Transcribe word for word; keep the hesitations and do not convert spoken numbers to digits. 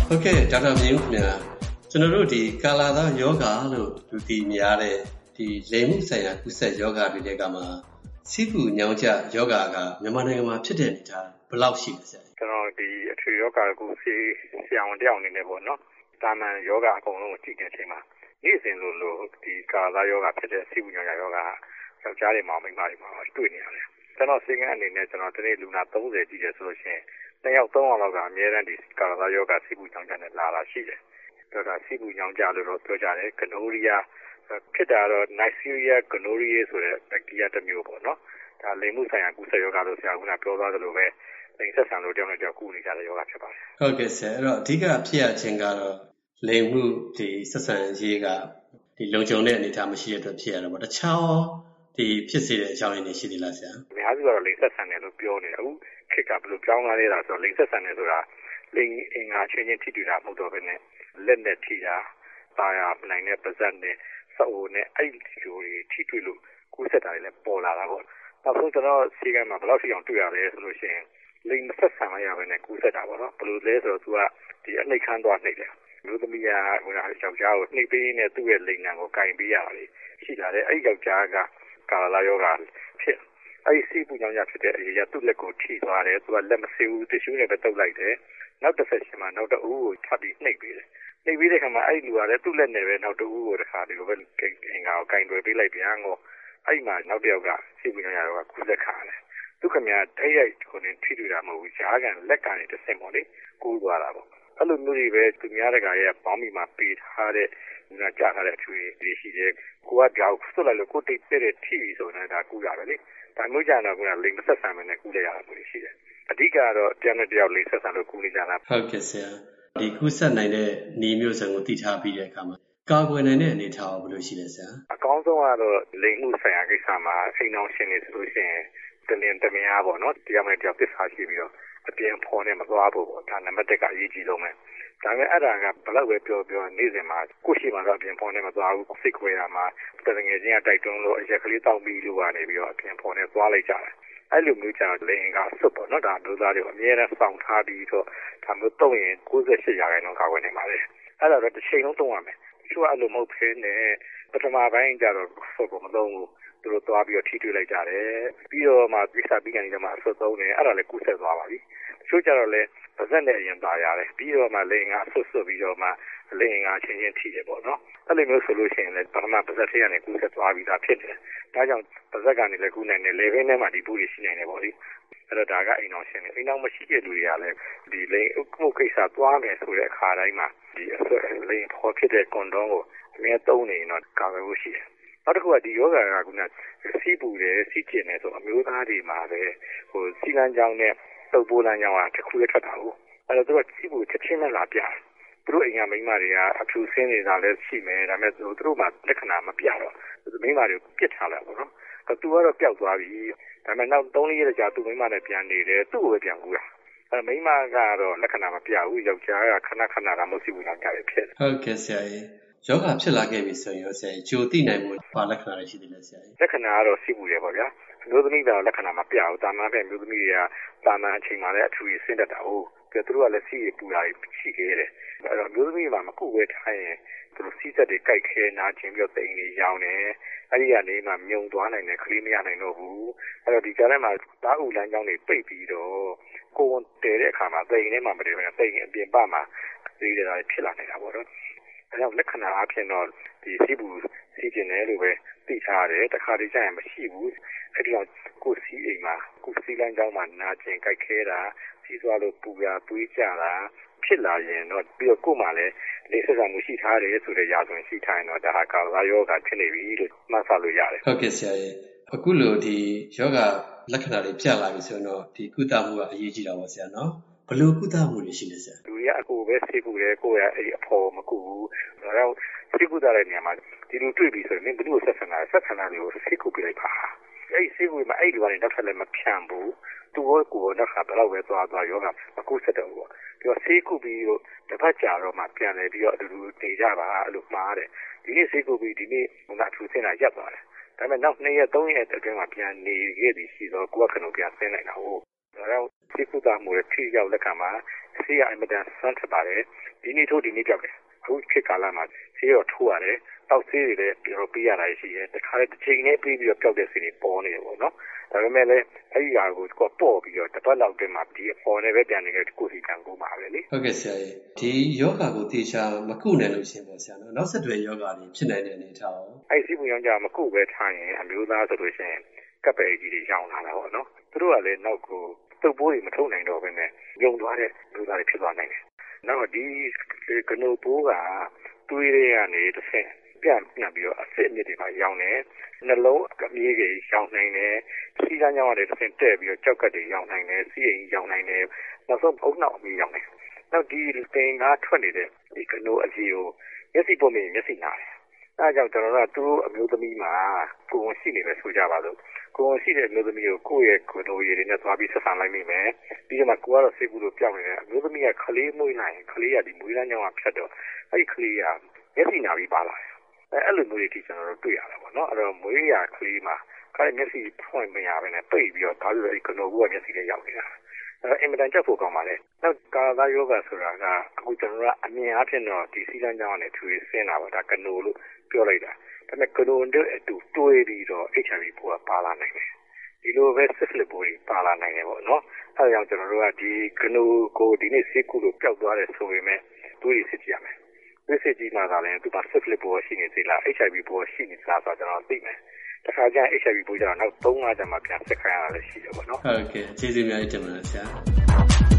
ဟုတ်ကဲ့ဒေါက်တာမြင့်ဦးခင်ဗျာကျွန်တော်တို့ဒီကာလာသားယောဂလို့လူသိများတဲ့ဒီလိမ်မှုဆိုင်ရာကုသယောဂတွေတဲ့ကမှာစီးပူညောင်းကျယောဂကမြန်မာနိုင်ငံမှာဖြစ်တဲ့အနေအထားဘယ်လောက်ရှိလဲဆရာကျွန်တော်ဒီအထွေယောဂကိုစီဆရာဝန်တယောက်အနေနဲ့ပေါ့နော်တာမန်ယောဂအကုန်လုံးကိုကြည့်တဲ့အချိန်မှာနေ့စဉ်လိုလိုဒီကာလာယောဂဖြစ်တဲ့စီးပူညောင်းကျယောဂယောက်ျားတွေမှာမိန်းမတွေမှာတွေ့နေရတယ်ကျွန်တော်စီကံအနေနဲ့ကျွန်တော်ဒီနေ့လူနာသုံးဆယ်ကြည့်ရဆိုလို့ရှိရင်နှစ်ယောက်သုံးယောက်လောက်က အများအားဒီကာလာယောဂစီးပူညောင်းကျနဲ့လာလာရှိတယ်ဒါကစီးပူညောင်းကျလို့တော့ပြောကြတယ်ဂနိုရီးယားဖြစ်တာတော့ Neisseria gonorrhoeae ဆိုတဲ့ဘက်တီးရီးယားတစ်မျိုးပေါ့နော်ဒါလိမ်မှုဆိုင်ရာကုသယောဂလို့ဆရာကပြောသွားသလိုပဲလိမ်ဆက်ဆံလို့တယောက်နဲ့တယောက်ကူနေကြတဲ့ယောဂဖြစ်ပါတယ်ဟုတ်ကဲ့ဆရာအဲ့တော့အဓိကဖြစ်ရခြင်းကတော့လိမ်မှုဒီဆက်ဆံရေးကဒီလုံခြုံတဲ့အနေအထားမရှိတဲ့အတွက်ဖြစ်ရတာပေါ့တခြားဒီဖြစ်စေတဲ့အကြောင်းရင်းတွေရှိသေးလားဆရာအများစုကတော့လိမ်ဆက်ဆံတယ်လို့ပြောနေတယ်အခုခေတ်ကဘယ်လိုပြောင်းလာလဲဆိုတော့လိမ်ဆက်ဆံတယ်ဆိုတာလိမ်အင်္ဂါချင်းချင်းထိတွေ့တာမဟုတ်တော့ဘဲနဲ့လက်နဲ့ထိတာတာယာနိုင်တဲ့ပါးစပ်နဲ့စအိုနဲ့အဲ့ဒီလိုတွေထိတွေ့လို့ကူးဆက်တာတွေလည်းပေါ်လာတာပေါ့နောက်ဆုံးကျွန်တော်စီကံမှာဘယ်လောက်ထိအောင်တွေ့ရလဲဆိုလို့ရှိရင်လိမ်ဆက်ဆံလိုက်ရပဲနဲ့ကူးဆက်တာပေါ့နော်ဘယ်လိုလဲဆိုတော့သူကဒီအနှိတ်ခမ်းသွားနှိတ်တယ်လူသမီးကဟိုကယောက်ျားကိုနှိပ်ပေးနေသူ့ရဲ့လိမ်ငံကိုကင်ပေးရတာလေရှိလာတယ်အဲ့ယောက်ျားကကာလာယောဂဖြစ်အဲ့ဒီစီးပူညောင်းရဖြစ်တဲ့အရေးကသူ့လက်ကိုထိသွားတယ်သူကလက်မဆေးဘူးတ िश ူးနဲ့ပဲတုပ်လိုက်တယ်နောက်တစ်ဆက်ရှင်မှာနောက်တအူးကိုထပ်ပြီးနှိပ်ပေးတယ်နှိပ်ပြီးတဲ့ခါမှာအဲ့လူကလည်းသူ့လက်နဲ့ပဲနောက်တအူးကိုတစ်ခါဒီလိုပဲအင်္ဂါကိုကင်တွယ်ပေးလိုက်ပြန်တော့အဲ့မှာနောက်တစ်ယောက်ကစီးပူညောင်းရတော့ကူးဆက်ခါတယ်သူခင်ဗျာတိုက်ရိုက်ကိုနေထိတွေ့တာမဟုတ်ဘူးရှားကန်လက်ကနေတစ်ဆင့်ပေါ့လေကူးသွားတာပေါ့အဲ့လိုမျိုးတွေပဲသူများတကာရဲ့ပေါင်းမိမှာပေးထားတဲ့ဒီကကြားထားတဲ့အထွေတွေရှိတယ်ကိုကကြောက်ဆွတ်လိုက်လို့ကိုတိတ်တဲ့ထိပြီဆိုတော့ဒါကူးရပဲလေဒါမျိုးကြတော့ကလိမ်ဆက်ဆံမယ်နဲ့ကူးလိုက်ရတာမျိုးရှိတယ်အဓိကတော့တယောက်နဲ့တယောက်လိမ်ဆက်ဆံလို့ကူးနေကြတာဟုတ်ကဲ့ဆရာဒီကူးဆက်နိုင်တဲ့နေမျိုးစုံကိုသိထားပြီးတဲ့အခါမှာကာကွယ်နိုင်တဲ့အနေအထားဘယ်လိုရှိလဲဆရာအကောင်းဆုံးကတော့လိမ်မှုဆိုင်ရာကိစ္စမှာအိမ်အောင်ရှင်နေဆိုလို့ရှိရင်တလင်တမယားပေါ့နော်တရားမဲ့တရားသစ္စာရှိပြီးတော့အပြင်ဖော်နေမသွားဘူးပေါ့ဒါနံပါတ်တစ်ကအရေးကြီးဆုံးပဲဒါပေမဲ့အဲ့ဒါကဘယ်တော့ပဲပြောပြောနေ့စဉ်မှာကိုရှိမှတော့အပြင်ဖော်နေမသွားဘူးစိတ်ခွဲရမှာတကယ်ချင်းကတိုက်တွန်းလို့အရက်ကလေးတောက်ပြီးလို့ကနေပြီးတော့အပြင်ဖော်နေသွားလိုက်ကြတယ်အဲ့လိုမျိုးကြာလိမ်ကစွတ်ပေါ့နော်ဒါမျိုးသားတွေအများနဲ့စောင့်ထားပြီးတော့ဒါမျိုးတော့ရင်၉၈ရာခိုင်နှုန်းကာကွယ်နိုင်ပါတယ်အဲ့ဒါတော့တစ်ချိန်လုံးသုံးရမယ်တချို့အဲ့လိုမဟုတ်ဖ ೇನೆ ပထမပိုင်းကျတော့စွတ်ကိုမသုံးဘူးသူတို့သွားပြီးတော့ထိတွေ့လိုက်ကြတယ်ပြီးတော့မှပြစ်စာပြီးကနေတော့မှအဆွတ်သုံးတယ်အဲ့ဒါလည်းကုဆက်သွားပါပြီတချို့ကျတော့လည်းပါဇက်နဲ့အရင်ပါရတယ်ပြီးတော့မှလိန်ကအဆွတ်ဆွတ်ပြီးတော့မှလိန်ကချင်းချင်းထိတယ်ပေါ့နော်အဲ့လိုမျိုးဆိုလို့ရှိရင်လည်းပထမပါဇက်ထဲကနေကုဆက်သွားပြီးသားဖြစ်တယ်ဒါကြောင့်ပါဇက်ကနေလည်းကုနိုင်တယ်လေဘင်းထဲမှာဒီပူတွေရှိနိုင်တယ်ပေါ့လေအဲ့တော့ဒါကအိမ်အောင်ရှင်းတယ်အိမ်အောင်မရှိတဲ့လူတွေကလည်းဒီလိန်ဥက္ကိစ္စသွားမယ်ဆိုတဲ့အခါတိုင်းမှာဒီအဆွတ်လိန်ပေါ်ဖြစ်တဲ့ကွန်ဒုံးကိုအမြဲသုံးနေရင်တော့ကာကွယ်ဖို့ရှိတယ်နောက်တစ်ခုကဒီယောဂကကစီးပူတယ်စီးကျင်တယ်ဆိုအမျိုးသားတွေမှာပဲဟိုစီလန်းချောင်းနဲ့တုပ်ပိုးလန်းချောင်းကတစ်ခုရထွက်တာကိုအဲ့တော့သူကစီးပူချက်ချင်းနဲ့လာပြတယ်သူတို့အိမ်ကမိန်းမတွေကအဖြူစင်းနေတာလည်းရှိမယ်ဒါပေမဲ့သူတို့မှလက္ခဏာမပြတော့မိန်းမတွေကိုပြစ်ထားလိုက်ပေါ့နော်အဲ့သူကတော့ပျောက်သွားပြီဒါပေမဲ့နောက်သုံးလေးရက်ကြာသူ့မိန်းမနဲ့ပြန်နေတယ်သူ့ကိုပဲပြန်ကူတာအဲ့မိန်းမကတော့လက္ခဏာမပြဘူးယောက်ျားကခဏခဏဒါမှမဟုတ်စီးပူနေတာကြရဖြစ်ဟုတ်ကဲ့ဆရာကြီးယောဂဖြစ်လာခဲ့ပြီဆိုရင်ဆရာကြီးကြိုသိနိုင်မှုဘာလက္ခဏာတွေရှိသေးလဲဆရာကြီးလက္ခဏာကတော့စီးပူတယ်ပေါ့ဗျာအမျိုးသမီးကတော့လက္ခဏာမပြဘူးတာမန်ပဲအမျိုးသမီးတွေကတာမန်အချိန်မှလည်းအထူးဆင်းတတ်တာဟုတ်ပြီးတော့သူတို့ကလည်းစီးရပူတာရှိခဲ့တယ်အဲ့တော့အမျိုးသမီးမှာမကုဝဲထားရင်သူတို့စီးဆက်တွေကြိုက်ခဲနာခြင်းပြီးတော့တိမ်နေရောင်းတယ်အဲ့ဒီကနေမှမြုံသွားနိုင်တယ်ခလေးမရနိုင်တော့ဘူးအဲ့တော့ဒီကြားထဲမှာဓာတ်ဥလမ်းကြောင်းတွေပိတ်ပြီးတော့ကိုယ်တည်တဲ့အခါမှာတိမ်ထဲမှာမတည်ဘဲတိမ်အပြင်ပမှာဒီတွေဖြစ်လာနေတာပေါ့နော်အဲကြောင့်လက္ခဏာအဖြစ်တော့ဒီစီးပူစီးကျင်တယ်လို့ပဲသိထားရတယ်တခါတည်းကျရင်မရှိဘူးအဲဒီတော့ကိုစီးအိမ်မှာကိုစီးလမ်းကြောင်းမှာနာကျင်ကြိုက်ခဲတာစီးသွားလို့ပူတာသွေးကြတာဖြစ်လာရင်တော့ပြီးတော့ကို့မှာလည်းလေဆက်ဆံမှုရှိထားတယ်ဆိုတဲ့ຢာဆိုရင်ရှိထားရင်တော့ဒါဟာကာလာယောဂဖြစ်နေပြီလို့မှတ်ဆလို့ရတယ်ဟုတ်ကဲ့ဆရာကြီးအခုလိုဒီယောဂလက္ခဏာတွေပြလာပြီဆိုတော့ဒီကုသမှုကအရေးကြီးတာပေါ့ဆရာနော်ဘယ်လိုကုသမှုတွေရှိလဲဆရာလူတွေကအကိုပဲဆေးကုတယ်ကိုယ်ကအဲ့ဒီအဖော်မကုဘူးဒါကြောင့်ဆေးကုသတဲ့နေရာမှာဒီလိုတွေ့ပြီဆိုရင်ဘယ်လိုဆက်ဆံတာဆက်ဆံတာတွေကိုဆေးကုပြလိုက်ပါအဲ့ဒီဆေးကုမှာအဲ့ဒီကနေနောက်ထပ်လည်းမဖြန့်ဘူးသူ့ကိုယ်ကိုနောက်ခါဘယ်တော့ပဲသွားသွားယောဂမကုဆက်တော့ဘူးပေါ့ပြီးတော့ဆေးကုပြီးတော့တစ်ပတ်ကြာတော့မှပြန်လဲပြီးတော့အတူတူနေကြပါအဲ့လိုမှားတယ်ဒီနေ့ဆေးကုပြီးဒီနေ့ငါထူစင်းတာရပ်သွားတယ်ဒါပေမဲ့နောက်နှစ်ရက်သုံးရက်အတွင်းမှာပြန်နေခဲ့သည်ရှိတော့ကိုယ်ကခဏပြန်ဆင်းနိုင်တာဟုတ်ဒါကြောင့်စိတ်ကုသမှုရဲ့ထိရောက်လက်ခံမှာဆေးကအင်မတန်ဆန်းထပ်ပါတယ်ဒီနေ့ထိုးဒီနေ့ပြောက်တယ်အခုခေတ်ကာလမှာဆေးရောထိုးရတယ်တောက်ဆေးတွေလည်းပြောပေးရတာရှိတယ်တခါလေတစ်ချိန်နဲ့ပြီးပြီးတော့ပြောက်တဲ့ဆေးတွေပေါ်နေတယ်ပေါ့နော်ဒါပေမဲ့လည်းအဲ့ဒီဟာကိုကိုပေါ့ပြီးတော့တစ်ပတ်လောက်တည်းမှာဒီအပေါ်နဲ့ပဲပြန်နေတဲ့ကိုစီတန်ကိုမှာပဲလေဟုတ်ကဲ့ဆရာကြီးဒီယောဂကိုတေချာမကုနိုင်လို့ရှင်ပေါ့ဆရာနော်နောက်ဆက်တွဲယောဂတွေဖြစ်နိုင်တဲ့အနေအထားရောအဲ့ဒီဘူးရောင်းကြမကုပဲထားရင်အမျိုးသားဆိုလို့ရှိရင်ကပ်ပယ်ကြီးတွေရောင်းလာတာပေါ့နော်သူတို့ကလည်းနောက်ကိုတုပ်ပိုးတွေမထုတ်နိုင်တော့ဘဲနဲ့ယုံသွားတဲ့လူသားတွေဖြစ်သွားနိုင်တယ်နောက်ဒီကနိုးပိုးကတွေးရကနေတစ်ဆင့်ပြန်ပြန်ပြီးတော့အစစ်အမြစ်တွေပါရောင်းတယ်နှလုံးအမြည်ကြီးရောင်းနိုင်တယ်စီးကမ်းကြောင်းတွေတစ်ဆင့်တဲ့ပြီးတော့ကြောက်ကတ်တွေရောင်းနိုင်တယ်စီးအိမ်ရောင်းနိုင်တယ်နောက်ဆုံးအုံနောက်အမြည်ရောင်းတယ်နောက်ဒီပင်ကားထွက်နေတဲ့ဒီကနိုးအကြီးကိုမျက်စိပုံမြင်မျက်စိနာတယ်အဲဒါကြောင့်ကျွန်တော်တို့ကသူ့အမျိုးသမီးမှာကိုယ်ဝင်ရှိနေပဲဆိုကြပါလို့ကိုယ်ဝင်ရှိတဲ့အမျိုးသမီးကိုကိုယ့်ရဲ့ကိုယ်တော်ရည်တွေနဲ့သွားပြီးဆက်ဆံလိုက်မိမယ်ပြီးတော့မှကိုကတော့စိတ်ကူးလို့ပြောင်းနေတယ်အမျိုးသမီးကခလေးမွေးနိုင်ခလေးကဒီမွေးလမ်းကြောင်းကဖြတ်တော့အဲ့ဒီခလေးကမျက်စိနာပြီးပါလာတယ်အဲအဲ့လိုမျိုးတွေကျွန်တော်တို့တွေ့ရတာပေါ့နော်အဲ့တော့မွေးရခလေးမှာခါမျက်စိဖွင့်မရဘဲနဲ့ပိတ်ပြီးတော့ဒါလိုလေကနိုးဘူးကမျက်စိလေးရောက်နေတာအဲ့အင်မတန်ချက်ဖို့ကောင်းပါလေနောက်ကာသာယောဂဆိုတာကအခုကျွန်တော်တို့ကအမြင်အဖြစ်တော့ဒီစီးလမ်းကြောင်းနဲ့ထွေဆင်းတာပေါ့ဒါကနိုးလို့ပြောလိုက်တာဒါပေမဲ့ကနိုးတဲ့အတူတွေးပြီးတော့ H I V ပိုးကပါလာနိုင်တယ်ဒီလိုပဲစစ်ဖလစ်ပိုးတွေပါလာနိုင်တယ်ပေါ့နော်အဲဒါကြောင့်ကျွန်တော်တို့ကဒီကနိုးကိုဒီနေ့ဆေးကုလို့ပျောက်သွားတယ်ဆိုပေမဲ့တွေးရစစ်ကြရမယ်တွေးစစ်ကြည့်မှသာလည်းသူကစစ်ဖလစ်ပိုးရှိနေသေးလား H I V ပိုးရှိနေသလားဆိုတော့ကျွန်တော်သိမယ်တခါကျရင် H I V ပိုးကျတော့နောက်သုံးလကြာမှပြန်ဆက်ခိုင်းရတာလည်းရှိတယ်ပေါ့နော်ဟုတ်ကဲ့ကျေးဇူးများတင်ပါတယ်ဆရာ